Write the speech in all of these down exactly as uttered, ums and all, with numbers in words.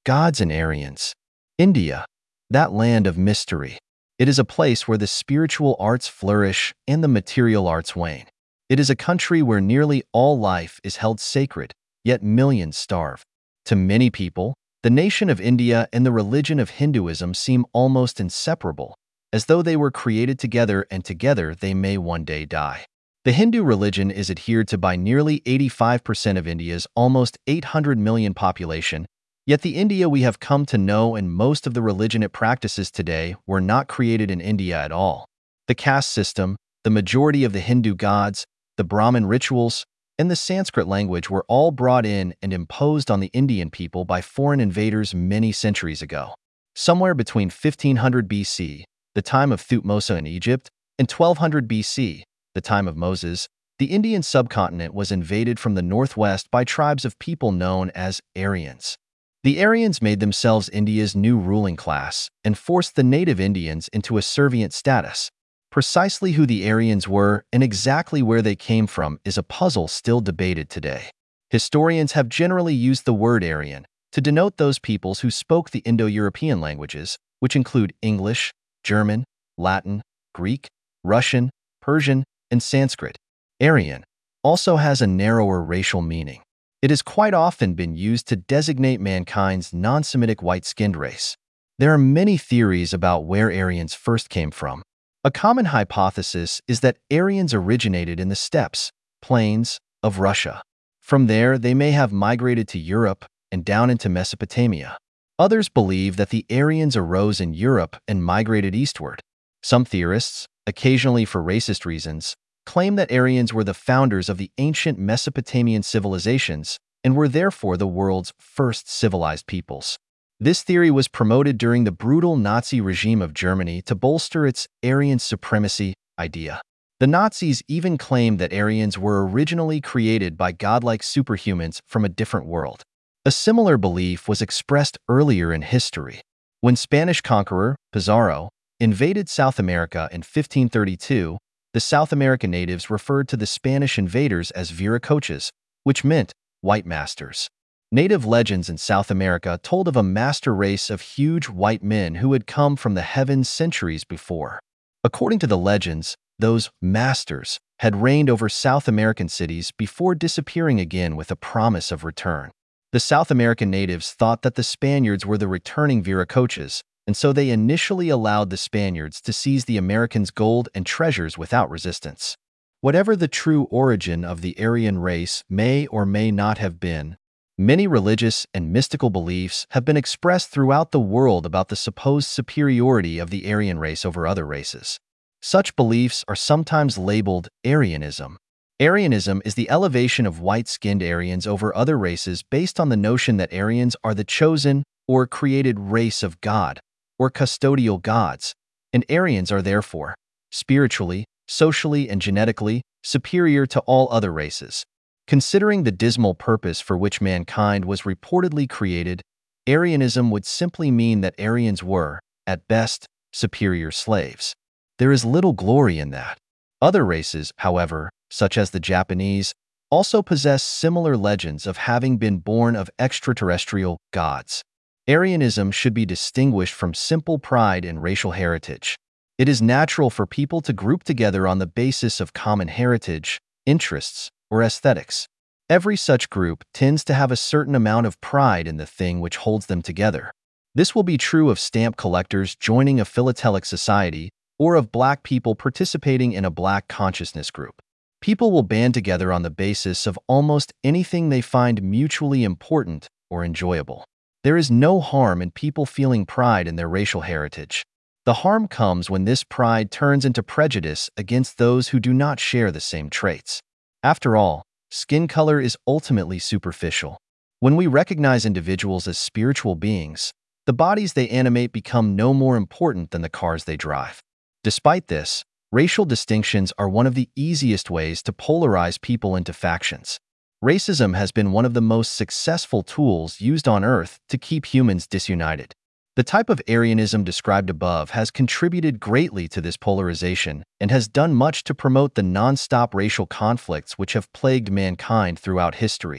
Gods and Aryans. India, that land of mystery. It is a place where the spiritual arts flourish and the material arts wane. It is a country where nearly all life is held sacred, yet millions starve. To many people, the nation of India and the religion of Hinduism seem almost inseparable, as though they were created together and together they may one day die. The Hindu religion is adhered to by nearly eighty-five percent of India's almost eight hundred million population, yet the India we have come to know and most of the religion it practices today were not created in India at all. The caste system, the majority of the Hindu gods, the Brahmin rituals, and the Sanskrit language were all brought in and imposed on the Indian people by foreign invaders many centuries ago. Somewhere between fifteen hundred B C, the time of Thutmose in Egypt, and twelve hundred B C, the time of Moses, the Indian subcontinent was invaded from the northwest by tribes of people known as Aryans. The Aryans made themselves India's new ruling class and forced the native Indians into a servient status. Precisely who the Aryans were and exactly where they came from is a puzzle still debated today. Historians have generally used the word Aryan to denote those peoples who spoke the Indo-European languages, which include English, German, Latin, Greek, Russian, Persian, and Sanskrit. Aryan also has a narrower racial meaning. It has quite often been used to designate mankind's non-Semitic white-skinned race. There are many theories about where Aryans first came from. A common hypothesis is that Aryans originated in the steppes, plains, of Russia. From there, they may have migrated to Europe and down into Mesopotamia. Others believe that the Aryans arose in Europe and migrated eastward. Some theorists, occasionally for racist reasons, claim that Aryans were the founders of the ancient Mesopotamian civilizations and were therefore the world's first civilized peoples. This theory was promoted during the brutal Nazi regime of Germany to bolster its Aryan supremacy idea. The Nazis even claimed that Aryans were originally created by godlike superhumans from a different world. A similar belief was expressed earlier in history. When Spanish conqueror Pizarro invaded South America in fifteen thirty-two, the South American natives referred to the Spanish invaders as Viracochas, which meant white masters. Native legends in South America told of a master race of huge white men who had come from the heavens centuries before. According to the legends, those masters had reigned over South American cities before disappearing again with a promise of return. The South American natives thought that the Spaniards were the returning Viracochas, and so they initially allowed the Spaniards to seize the Americans' gold and treasures without resistance. Whatever the true origin of the Aryan race may or may not have been, many religious and mystical beliefs have been expressed throughout the world about the supposed superiority of the Aryan race over other races. Such beliefs are sometimes labeled Aryanism. Aryanism is the elevation of white-skinned Aryans over other races based on the notion that Aryans are the chosen or created race of God, or custodial gods, and Aryans are therefore, spiritually, socially, and genetically, superior to all other races. Considering the dismal purpose for which mankind was reportedly created, Aryanism would simply mean that Aryans were, at best, superior slaves. There is little glory in that. Other races, however, such as the Japanese, also possess similar legends of having been born of extraterrestrial gods. Aryanism should be distinguished from simple pride in racial heritage. It is natural for people to group together on the basis of common heritage, interests, or aesthetics. Every such group tends to have a certain amount of pride in the thing which holds them together. This will be true of stamp collectors joining a philatelic society or of Black people participating in a Black consciousness group. People will band together on the basis of almost anything they find mutually important or enjoyable. There is no harm in people feeling pride in their racial heritage. The harm comes when this pride turns into prejudice against those who do not share the same traits. After all, skin color is ultimately superficial. When we recognize individuals as spiritual beings, the bodies they animate become no more important than the cars they drive. Despite this, racial distinctions are one of the easiest ways to polarize people into factions. Racism has been one of the most successful tools used on Earth to keep humans disunited. The type of Aryanism described above has contributed greatly to this polarization and has done much to promote the non-stop racial conflicts which have plagued mankind throughout history.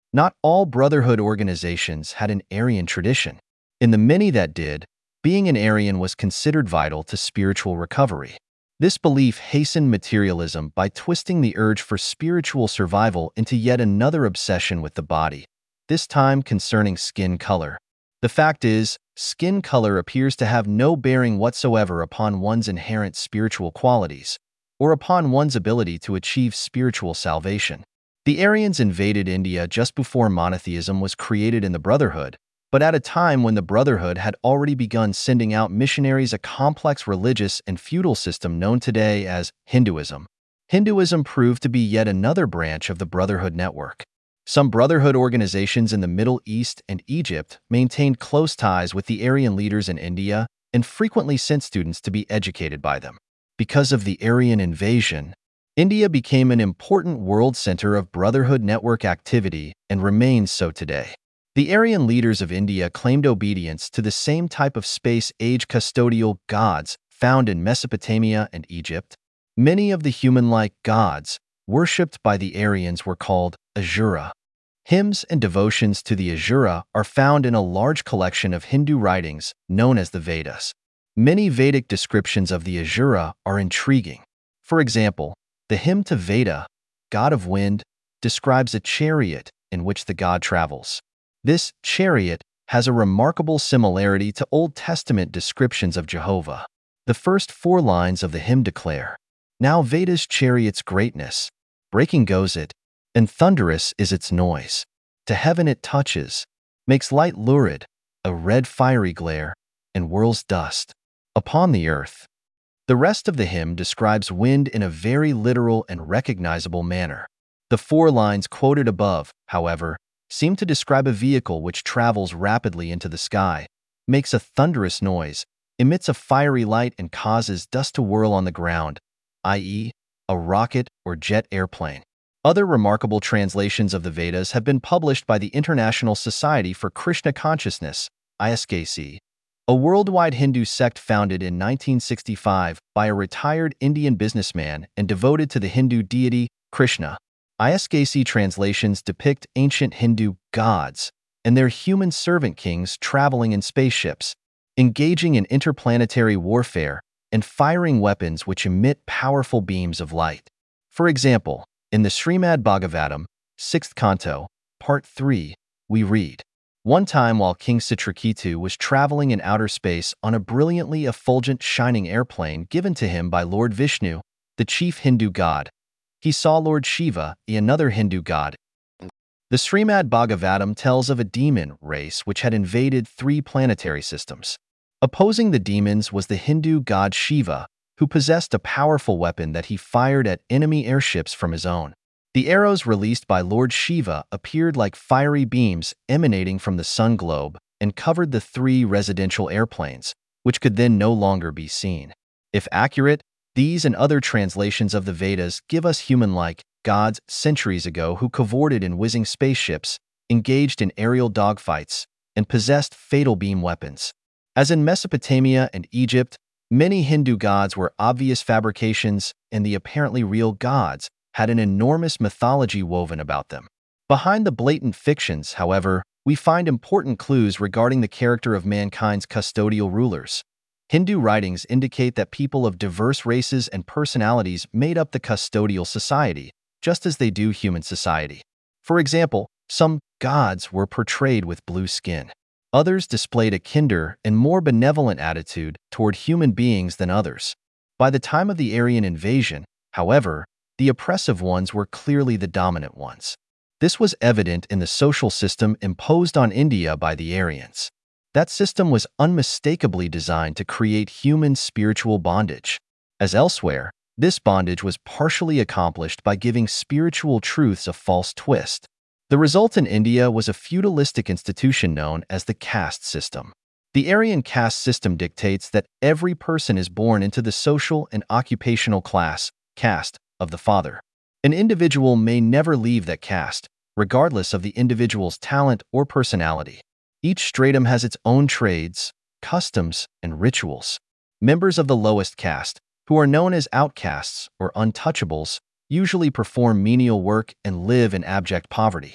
Not all brotherhood organizations had an Aryan tradition. In the many that did, being an Aryan was considered vital to spiritual recovery. This belief hastened materialism by twisting the urge for spiritual survival into yet another obsession with the body, this time concerning skin color. The fact is, skin color appears to have no bearing whatsoever upon one's inherent spiritual qualities, or upon one's ability to achieve spiritual salvation. The Aryans invaded India just before monotheism was created in the Brotherhood, but at a time when the Brotherhood had already begun sending out missionaries a complex religious and feudal system known today as Hinduism. Hinduism proved to be yet another branch of the Brotherhood network. Some Brotherhood organizations in the Middle East and Egypt maintained close ties with the Aryan leaders in India and frequently sent students to be educated by them. Because of the Aryan invasion, India became an important world center of Brotherhood network activity and remains so today. The Aryan leaders of India claimed obedience to the same type of space-age custodial gods found in Mesopotamia and Egypt. Many of the human-like gods worshipped by the Aryans were called Asura. Hymns and devotions to the Asura are found in a large collection of Hindu writings known as the Vedas. Many Vedic descriptions of the Asura are intriguing. For example, the hymn to Veda, god of wind, describes a chariot in which the god travels. This chariot has a remarkable similarity to Old Testament descriptions of Jehovah. The first four lines of the hymn declare, "Now Veda's chariot's greatness, breaking goes it, and thunderous is its noise. To heaven it touches, makes light lurid, a red fiery glare, and whirls dust upon the earth." The rest of the hymn describes wind in a very literal and recognizable manner. The four lines quoted above, however, seem to describe a vehicle which travels rapidly into the sky, makes a thunderous noise, emits a fiery light, and causes dust to whirl on the ground, that is, a rocket or jet airplane. Other remarkable translations of the Vedas have been published by the International Society for Krishna Consciousness, I S K C, a worldwide Hindu sect founded in nineteen sixty-five by a retired Indian businessman and devoted to the Hindu deity Krishna. I S K C translations depict ancient Hindu gods and their human servant kings traveling in spaceships, engaging in interplanetary warfare, and firing weapons which emit powerful beams of light. For example, in the Srimad Bhagavatam, sixth Canto, Part three, we read, "One time while King Citraketu was traveling in outer space on a brilliantly effulgent shining airplane given to him by Lord Vishnu, the chief Hindu god, he saw Lord Shiva, another Hindu god." The Srimad Bhagavatam tells of a demon race which had invaded three planetary systems. Opposing the demons was the Hindu god Shiva, who possessed a powerful weapon that he fired at enemy airships from his own. The arrows released by Lord Shiva appeared like fiery beams emanating from the sun globe and covered the three residential airplanes, which could then no longer be seen. If accurate, these and other translations of the Vedas give us human-like gods centuries ago who cavorted in whizzing spaceships, engaged in aerial dogfights, and possessed fatal beam weapons. As in Mesopotamia and Egypt, many Hindu gods were obvious fabrications, and the apparently real gods had an enormous mythology woven about them. Behind the blatant fictions, however, we find important clues regarding the character of mankind's custodial rulers. Hindu writings indicate that people of diverse races and personalities made up the custodial society, just as they do human society. For example, some gods were portrayed with blue skin. Others displayed a kinder and more benevolent attitude toward human beings than others. By the time of the Aryan invasion, however, the oppressive ones were clearly the dominant ones. This was evident in the social system imposed on India by the Aryans. That system was unmistakably designed to create human spiritual bondage. As elsewhere, this bondage was partially accomplished by giving spiritual truths a false twist. The result in India was a feudalistic institution known as the caste system. The Aryan caste system dictates that every person is born into the social and occupational class, caste, of the father. An individual may never leave that caste, regardless of the individual's talent or personality. Each stratum has its own trades, customs, and rituals. Members of the lowest caste, who are known as outcasts or untouchables, usually perform menial work and live in abject poverty.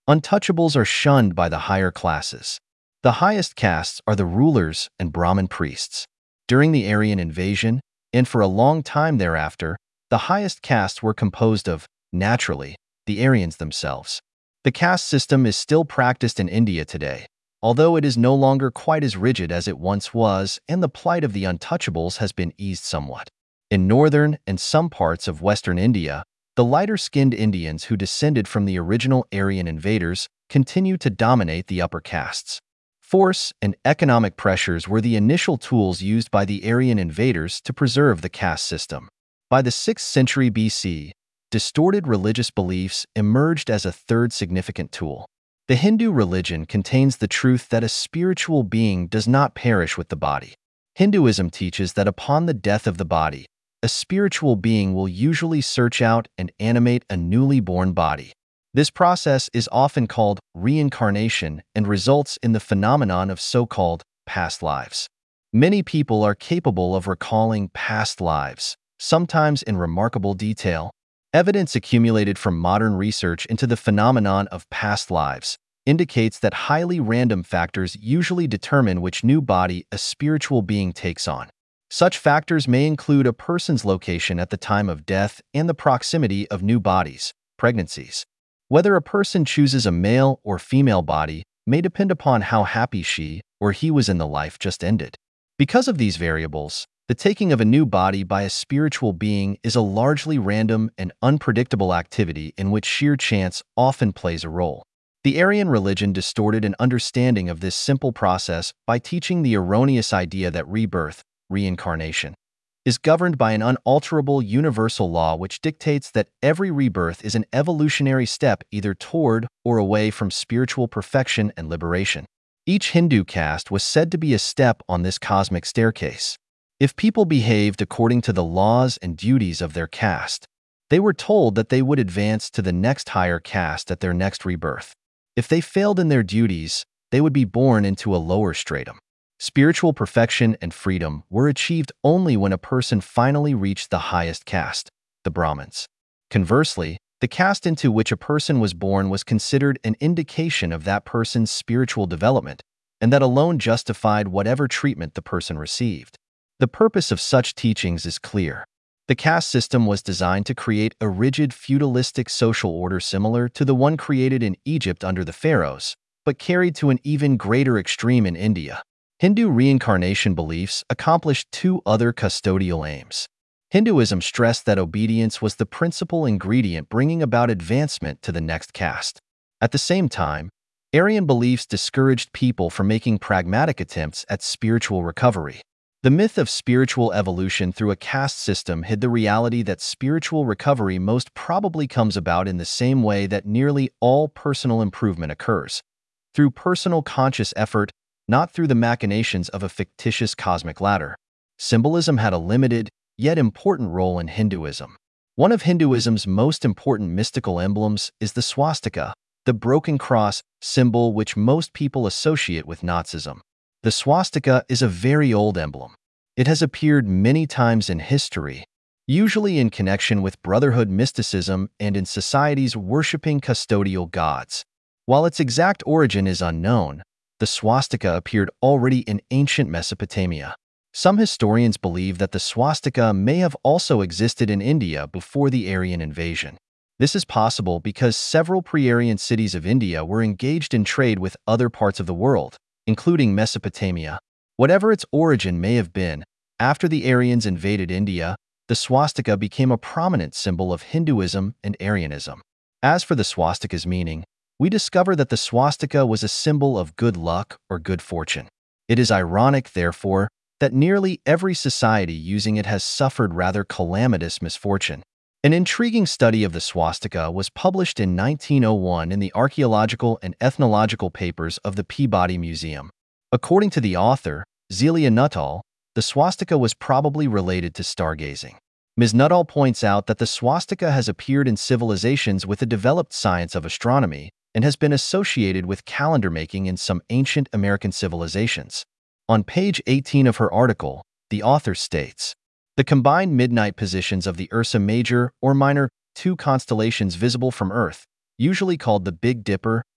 Untouchables are shunned by the higher classes. The highest castes are the rulers and Brahmin priests. During the Aryan invasion, and for a long time thereafter, the highest castes were composed of, naturally, the Aryans themselves. The caste system is still practiced in India today, although it is no longer quite as rigid as it once was, and the plight of the untouchables has been eased somewhat. In northern and some parts of western India, the lighter-skinned Indians who descended from the original Aryan invaders continue to dominate the upper castes. Force and economic pressures were the initial tools used by the Aryan invaders to preserve the caste system. By the sixth century B C, distorted religious beliefs emerged as a third significant tool. The Hindu religion contains the truth that a spiritual being does not perish with the body. Hinduism teaches that upon the death of the body, a spiritual being will usually search out and animate a newly born body. This process is often called reincarnation and results in the phenomenon of so-called past lives. Many people are capable of recalling past lives, sometimes in remarkable detail. Evidence accumulated from modern research into the phenomenon of past lives indicates that highly random factors usually determine which new body a spiritual being takes on. Such factors may include a person's location at the time of death and the proximity of new bodies, pregnancies. Whether a person chooses a male or female body may depend upon how happy she or he was in the life just ended. Because of these variables, the taking of a new body by a spiritual being is a largely random and unpredictable activity in which sheer chance often plays a role. The Aryan religion distorted an understanding of this simple process by teaching the erroneous idea that rebirth, reincarnation, is governed by an unalterable universal law which dictates that every rebirth is an evolutionary step either toward or away from spiritual perfection and liberation. Each Hindu caste was said to be a step on this cosmic staircase. If people behaved according to the laws and duties of their caste, they were told that they would advance to the next higher caste at their next rebirth. If they failed in their duties, they would be born into a lower stratum. Spiritual perfection and freedom were achieved only when a person finally reached the highest caste, the Brahmins. Conversely, the caste into which a person was born was considered an indication of that person's spiritual development, and that alone justified whatever treatment the person received. The purpose of such teachings is clear. The caste system was designed to create a rigid feudalistic social order similar to the one created in Egypt under the pharaohs, but carried to an even greater extreme in India. Hindu reincarnation beliefs accomplished two other custodial aims. Hinduism stressed that obedience was the principal ingredient bringing about advancement to the next caste. At the same time, Aryan beliefs discouraged people from making pragmatic attempts at spiritual recovery. The myth of spiritual evolution through a caste system hid the reality that spiritual recovery most probably comes about in the same way that nearly all personal improvement occurs, through personal conscious effort, not through the machinations of a fictitious cosmic ladder. Symbolism had a limited, yet important role in Hinduism. One of Hinduism's most important mystical emblems is the swastika, the broken cross symbol which most people associate with Nazism. The swastika is a very old emblem. It has appeared many times in history, usually in connection with Brotherhood mysticism and in societies worshipping custodial gods. While its exact origin is unknown, the swastika appeared already in ancient Mesopotamia. Some historians believe that the swastika may have also existed in India before the Aryan invasion. This is possible because several pre-Aryan cities of India were engaged in trade with other parts of the world, including Mesopotamia. Whatever its origin may have been, after the Aryans invaded India, the swastika became a prominent symbol of Hinduism and Aryanism. As for the swastika's meaning, we discover that the swastika was a symbol of good luck or good fortune. It is ironic, therefore, that nearly every society using it has suffered rather calamitous misfortune. An intriguing study of the swastika was published in nineteen oh one in the Archaeological and Ethnological Papers of the Peabody Museum. According to the author, Zelia Nuttall, the swastika was probably related to stargazing. Miz Nuttall points out that the swastika has appeared in civilizations with a developed science of astronomy and has been associated with calendar making in some ancient American civilizations. On page eighteen of her article, the author states, "The combined midnight positions of the Ursa Major or Minor, two constellations visible from Earth, usually called the Big Dipper,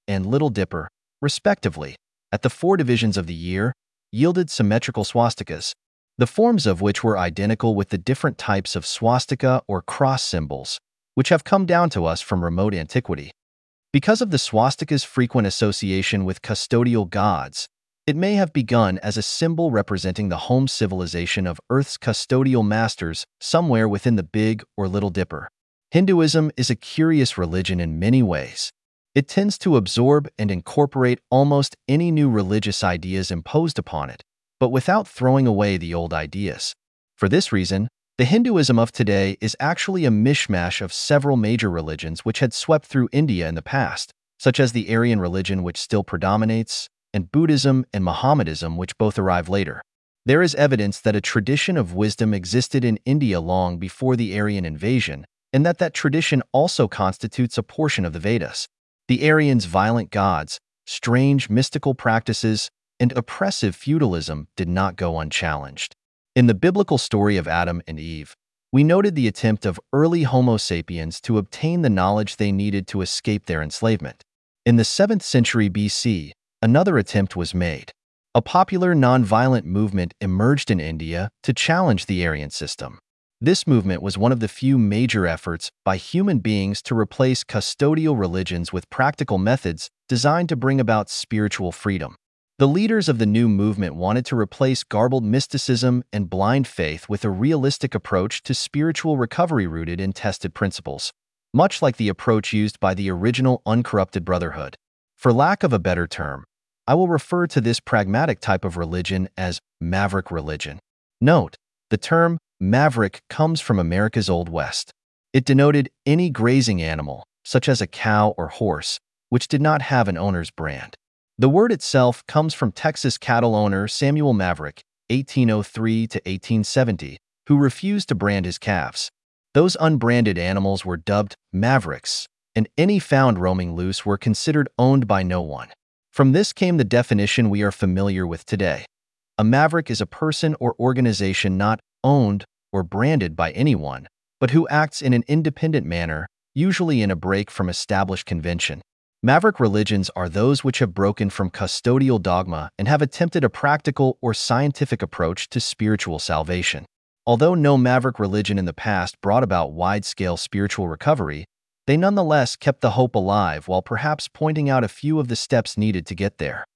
and Little Dipper, respectively, at the four divisions of the year, yielded symmetrical swastikas, the forms of which were identical with the different types of swastika or cross symbols, which have come down to us from remote antiquity. Because of the swastika's frequent association with custodial gods, it may have begun as a symbol representing the home civilization of Earth's custodial masters somewhere within the Big or Little Dipper. Hinduism is a curious religion in many ways. It tends to absorb and incorporate almost any new religious ideas imposed upon it, but without throwing away the old ideas. For this reason, the Hinduism of today is actually a mishmash of several major religions which had swept through India in the past, such as the Aryan religion which still predominates, and Buddhism and Mohammedanism which both arrive later. There is evidence that a tradition of wisdom existed in India long before the Aryan invasion, and that that tradition also constitutes a portion of the Vedas. The Aryans' violent gods, strange mystical practices, and oppressive feudalism did not go unchallenged. In the biblical story of Adam and Eve, we noted the attempt of early Homo sapiens to obtain the knowledge they needed to escape their enslavement. In the seventh century B C, another attempt was made. A popular nonviolent movement emerged in India to challenge the Aryan system. This movement was one of the few major efforts by human beings to replace custodial religions with practical methods designed to bring about spiritual freedom. The leaders of the new movement wanted to replace garbled mysticism and blind faith with a realistic approach to spiritual recovery rooted in tested principles, much like the approach used by the original uncorrupted brotherhood. For lack of a better term, I will refer to this pragmatic type of religion as maverick religion. Note, the term maverick comes from America's Old West. It denoted any grazing animal, such as a cow or horse, which did not have an owner's brand. The word itself comes from Texas cattle owner Samuel Maverick, eighteen oh three to eighteen seventy, who refused to brand his calves. Those unbranded animals were dubbed mavericks, and any found roaming loose were considered owned by no one. From this came the definition we are familiar with today. A maverick is a person or organization not owned or branded by anyone, but who acts in an independent manner, usually in a break from established convention. Maverick religions are those which have broken from custodial dogma and have attempted a practical or scientific approach to spiritual salvation. Although no maverick religion in the past brought about wide-scale spiritual recovery, they nonetheless kept the hope alive while perhaps pointing out a few of the steps needed to get there.